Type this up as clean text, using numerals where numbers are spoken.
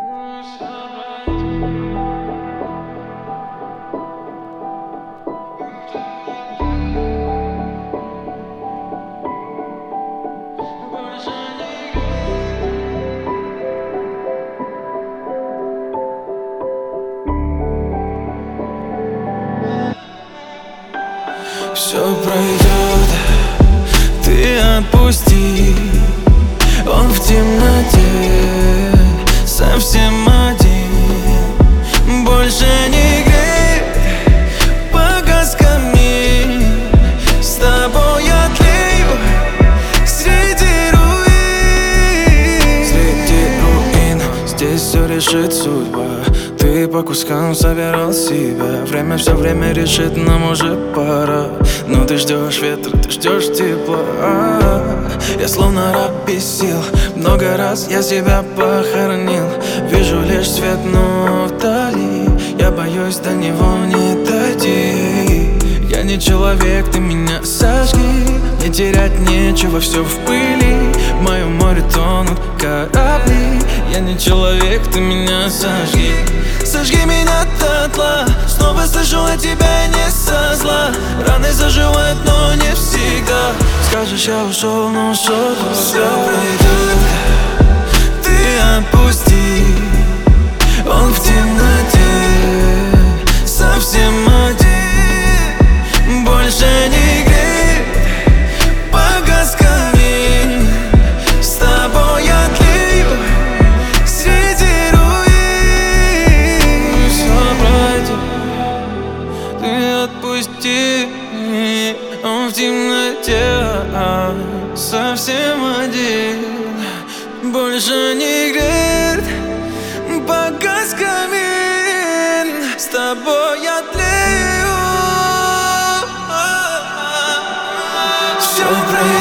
Все пройдет, ты отпусти. Он в темноте, совсем один. Больше не греет, погас камин. С тобой я тлею среди руин. Среди руин, здесь все решит судьба. Ты по кускам собирал себя. Время все время решит, нам уже пора. Но ты ждешь ветра, ты ждешь тепла. Я словно раб без сил. Много раз я себя похоронил. Вижу лишь свет, но вдали я боюсь до него не дойти. Я не человек, ты меня сожги. Мне терять нечего, все в пыли. В моем море тонут корабли. Я не человек, ты меня сожги. Сожги меня дотла. Снова слышу от тебя не со зла. Раны заживают, но не всегда. Скажешь, я ушел, но ушел. Все пройдет, ты отпусти. Он в темноте, совсем один. Больше не греет, погас камин. С тобой я тлею среди руин. Все пройдет, ты отпусти. Он в темноте, совсем один. Больше не греет, погас камин. С тобой я тлею. Все пройдет.